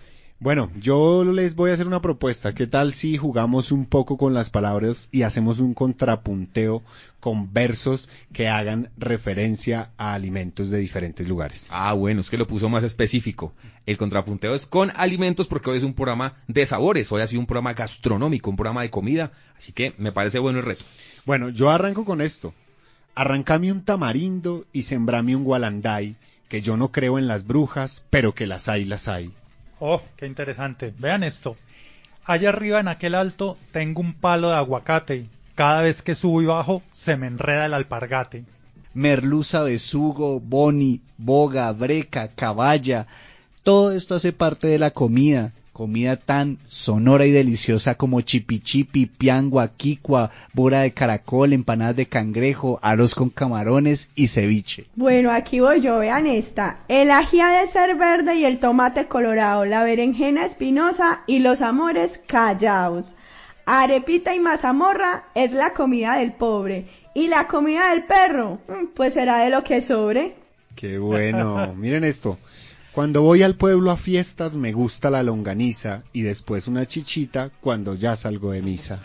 Bueno, yo les voy a hacer una propuesta. ¿Qué tal si jugamos un poco con las palabras y hacemos un contrapunteo con versos que hagan referencia a alimentos de diferentes lugares? Ah, bueno, es que lo puso más específico. El contrapunteo es con alimentos porque hoy es un programa de sabores, hoy ha sido un programa gastronómico, un programa de comida, así que me parece bueno el reto. Bueno, yo arranco con esto. Arrancame un tamarindo y sembrame un gualanday, que yo no creo en las brujas, pero que las hay, las hay. Oh, qué interesante. Vean esto. Allá arriba en aquel alto tengo un palo de aguacate. Cada vez que subo y bajo se me enreda el alpargate. Merluza, besugo, boni, boga, breca, caballa. Todo esto hace parte de la comida. Comida tan sonora y deliciosa como chipichipi, piangua, quicua, bora de caracol, empanadas de cangrejo, arroz con camarones y ceviche. Bueno, aquí voy yo, vean esta. El ají ha de ser verde y el tomate colorado, la berenjena espinosa y los amores callaos. Arepita y mazamorra es la comida del pobre. Y la comida del perro, pues será de lo que sobre. Qué bueno, miren esto. Cuando voy al pueblo a fiestas me gusta la longaniza y después una chichita cuando ya salgo de misa.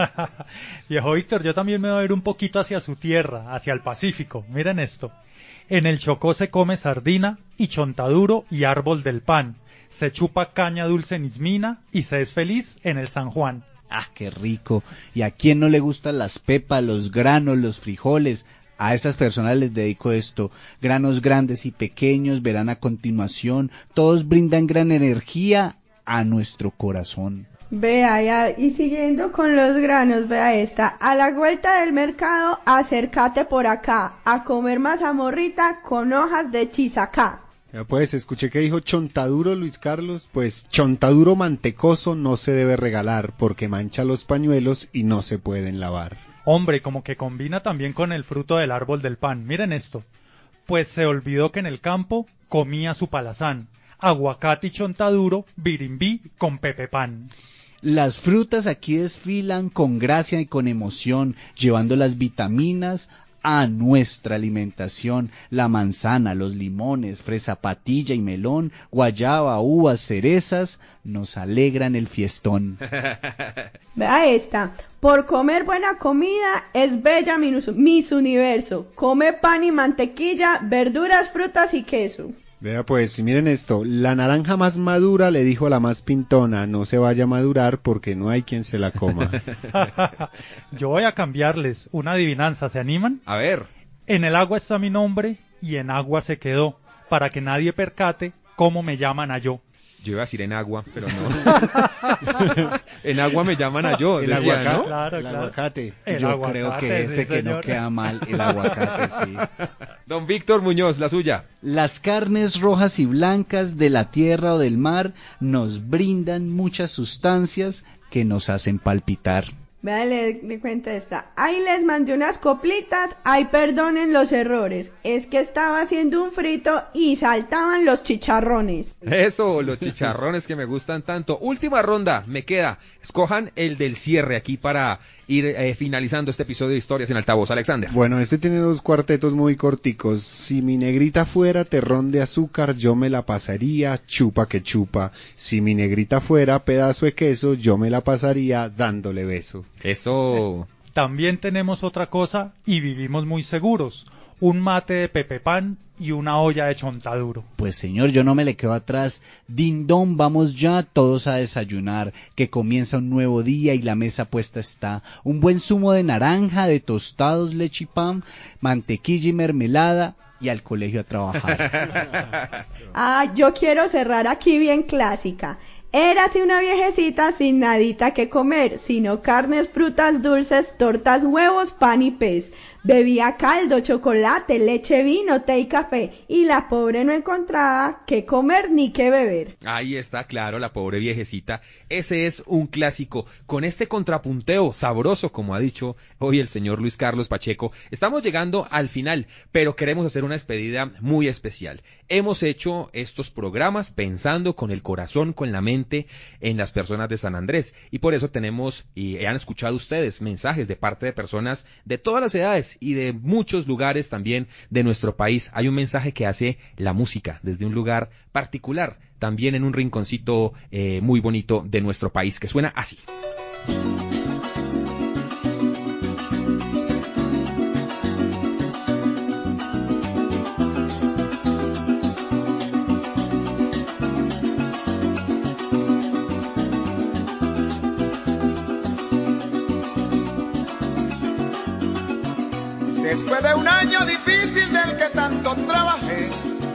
Viejo Víctor, yo también me voy a ir un poquito hacia su tierra, hacia el Pacífico. Miren esto. En el Chocó se come sardina y chontaduro y árbol del pan. Se chupa caña dulce en Ismina y se es feliz en el San Juan. Ah, qué rico. ¿Y a quién no le gustan las pepas, los granos, los frijoles? A esas personas les dedico esto. Granos grandes y pequeños verán a continuación. Todos brindan gran energía a nuestro corazón. Vea, ya, y siguiendo con los granos, vea esta. A la vuelta del mercado, acércate por acá, a comer mazamorrita con hojas de chisacá. Ya pues, escuché que dijo chontaduro, Luis Carlos. Pues chontaduro mantecoso no se debe regalar porque mancha los pañuelos y no se pueden lavar. Hombre, como que combina también con el fruto del árbol del pan. Miren esto. Pues se olvidó que en el campo comía su palazán. Aguacate y chontaduro, birimbí con pepe pan. Las frutas aquí desfilan con gracia y con emoción, llevando las vitaminas a nuestra alimentación. La manzana, los limones, fresa, patilla y melón, guayaba, uvas, cerezas, nos alegran el fiestón. Vea esta. Por comer buena comida es bella Miss Universo. Come pan y mantequilla, verduras, frutas y queso. Vea pues, miren esto. La naranja más madura le dijo a la más pintona, no se vaya a madurar porque no hay quien se la coma. Yo voy a cambiarles una adivinanza, ¿se animan? A ver. En el agua está mi nombre y en agua se quedó, para que nadie percate cómo me llaman a yo. Yo iba a decir en agua, pero no. En agua me llaman a yo, el decía, aguacate, ¿no? Claro, el claro. aguacate. El Yo aguacate, creo que ese sí, que señor. no queda mal, el aguacate, sí. Don Víctor Muñoz, la suya. Las carnes rojas y blancas de la tierra o del mar nos brindan muchas sustancias que nos hacen palpitar. Vean, le, le cuento esta. Ahí les mandé unas coplitas, ay perdonen los errores. Es que estaba haciendo un frito y saltaban los chicharrones. Eso, los chicharrones que me gustan tanto. Última ronda, me queda. Escojan el del cierre aquí para ir eh, finalizando este episodio de Historias en Altavoz. Alexander. Bueno, este tiene dos cuartetos muy corticos. Si mi negrita fuera terrón de azúcar, yo me la pasaría chupa que chupa. Si mi negrita fuera pedazo de queso, yo me la pasaría dándole beso. Eso. También tenemos otra cosa y vivimos muy seguros. Un mate de pepe pan y una olla de chontaduro. Pues señor, yo no me le quedo atrás. Din don, vamos ya todos a desayunar, que comienza un nuevo día y la mesa puesta está. Un buen zumo de naranja, de tostados, leche y pan, mantequilla y mermelada y al colegio a trabajar. Ah, yo quiero cerrar aquí bien clásica. Érase una viejecita sin nadita que comer, sino carnes, frutas dulces, tortas, huevos, pan y pez. Bebía caldo, chocolate, leche, vino, té y café, y la pobre no encontraba qué comer ni qué beber. Ahí está, claro, la pobre viejecita. Ese es un clásico. Con este contrapunteo sabroso, como ha dicho hoy el señor Luis Carlos Pacheco, estamos llegando al final, pero queremos hacer una despedida muy especial. Hemos hecho estos programas pensando con el corazón, con la mente, en las personas de San Andrés, y por eso tenemos, y han escuchado ustedes, mensajes de parte de personas de todas las edades, ciudades y de muchos lugares también de nuestro país. Hay un mensaje que hace la música desde un lugar particular, también en un rinconcito eh, muy bonito de nuestro país, que suena así. Después de un año difícil del que tanto trabajé,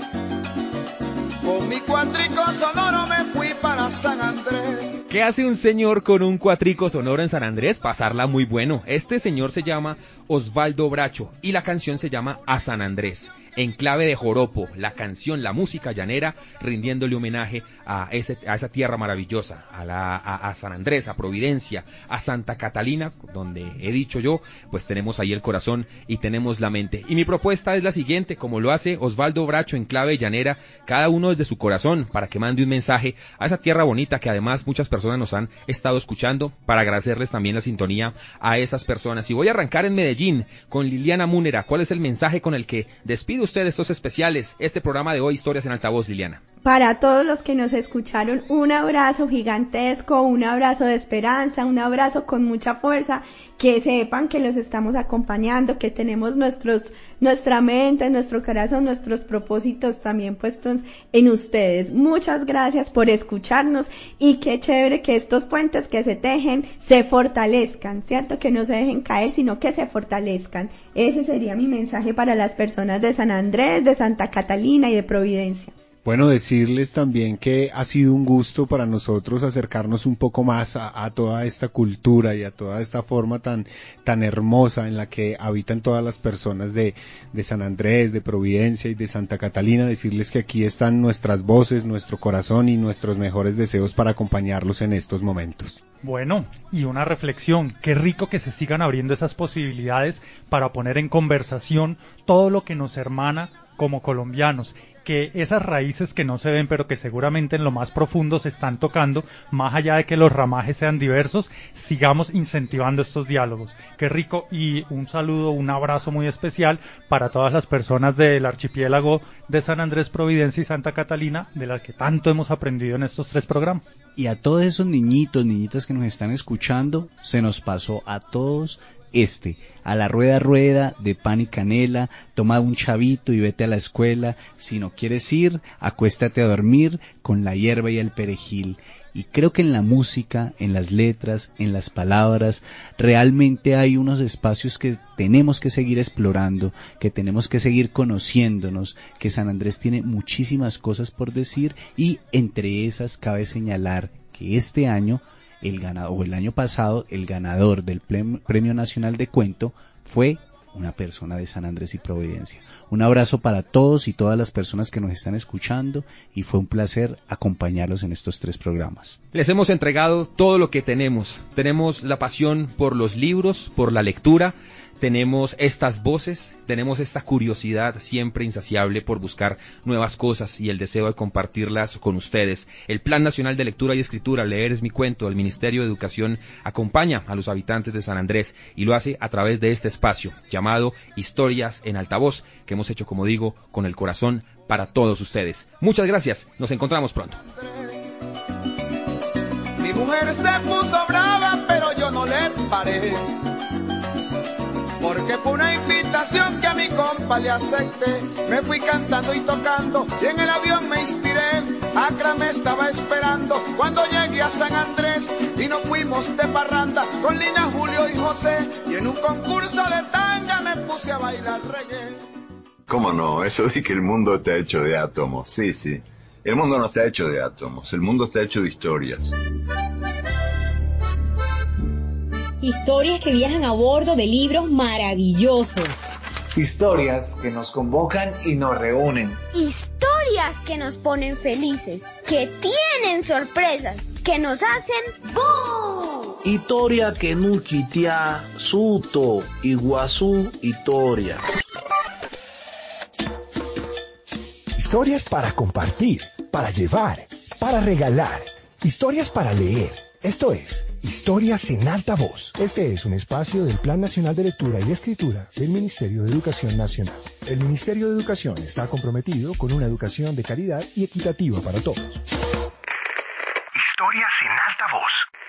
con mi cuatrico sonoro me fui para San Andrés. ¿Qué hace un señor con un cuatrico sonoro en San Andrés? Pasarla muy bueno. Este señor se llama Osvaldo Bracho y la canción se llama A San Andrés. En clave de joropo, la canción, la música llanera, rindiéndole homenaje a, ese, a esa tierra maravillosa, a, la, a, a San Andrés, a Providencia, a Santa Catalina, donde he dicho yo, pues tenemos ahí el corazón y tenemos la mente. Y mi propuesta es la siguiente, como lo hace Osvaldo Bracho en clave llanera, cada uno desde su corazón, para que mande un mensaje a esa tierra bonita que además muchas personas nos han estado escuchando, para agradecerles también la sintonía a esas personas. Y voy a arrancar en Medellín con Liliana Múnera. ¿Cuál es el mensaje con el que despide usted estos especiales, este programa de hoy, Historias en Altavoz, Liliana? Para todos los que nos escucharon, un abrazo gigantesco, un abrazo de esperanza, un abrazo con mucha fuerza, que sepan que los estamos acompañando, que tenemos nuestros, nuestra mente, nuestro corazón, nuestros propósitos también puestos en ustedes. Muchas gracias por escucharnos y qué chévere que estos puentes que se tejen se fortalezcan, ¿cierto? Que no se dejen caer, sino que se fortalezcan. Ese sería mi mensaje para las personas de San Andrés, de Santa Catalina y de Providencia. Bueno, decirles también que ha sido un gusto para nosotros acercarnos un poco más a, a toda esta cultura y a toda esta forma tan, tan hermosa en la que habitan todas las personas de, de San Andrés, de Providencia y de Santa Catalina. Decirles que aquí están nuestras voces, nuestro corazón y nuestros mejores deseos para acompañarlos en estos momentos. Bueno, y una reflexión, qué rico que se sigan abriendo esas posibilidades para poner en conversación todo lo que nos hermana como colombianos, que esas raíces que no se ven pero que seguramente en lo más profundo se están tocando, más allá de que los ramajes sean diversos, sigamos incentivando estos diálogos. Qué rico, y un saludo, un abrazo muy especial para todas las personas del archipiélago de San Andrés, Providencia y Santa Catalina, de las que tanto hemos aprendido en estos tres programas. Y a todos esos niñitos, niñitas que nos están escuchando, se nos pasó a todos este, a la rueda rueda de pan y canela, toma un chavito y vete a la escuela, si no quieres ir, acuéstate a dormir con la hierba y el perejil. Y creo que en la música, en las letras, en las palabras, realmente hay unos espacios que tenemos que seguir explorando, que tenemos que seguir conociéndonos, que San Andrés tiene muchísimas cosas por decir, y entre esas cabe señalar que este año el ganador, o el año pasado, el ganador del Premio Nacional de Cuento fue una persona de San Andrés y Providencia. Un abrazo para todos y todas las personas que nos están escuchando, y fue un placer acompañarlos en estos tres programas. Les hemos entregado todo lo que tenemos. Tenemos la pasión por los libros, por la lectura, tenemos estas voces, tenemos esta curiosidad siempre insaciable por buscar nuevas cosas y el deseo de compartirlas con ustedes. El Plan Nacional de Lectura y Escritura, Leer es mi cuento, el Ministerio de Educación acompaña a los habitantes de San Andrés y lo hace a través de este espacio llamado Historias en Altavoz, que hemos hecho, como digo, con el corazón para todos ustedes. Muchas gracias, nos encontramos pronto. Mi mujer se puso brava, pero yo no le paré, porque fue una invitación que a mi compa le acepté. Me fui cantando y tocando y en el avión me inspiré. Acra me estaba esperando cuando llegué a San Andrés y nos fuimos de parranda con Lina, Julio y José, y en un concurso de tanga me puse a bailar reggae. ¿Cómo no? Eso de que el mundo está hecho de átomos. Sí, sí. El mundo no está hecho de átomos, el mundo está hecho de historias. Historias que viajan a bordo de libros maravillosos. Historias que nos convocan y nos reúnen. Historias que nos ponen felices, que tienen sorpresas, que nos hacen ¡boom! Historia que no chitea, suto, iguazú, historia. Historias para compartir, para llevar, para regalar. Historias para leer. Esto es Historias en alta voz. Este es un espacio del Plan Nacional de Lectura y Escritura del Ministerio de Educación Nacional. El Ministerio de Educación está comprometido con una educación de calidad y equitativa para todos. Historias en alta voz.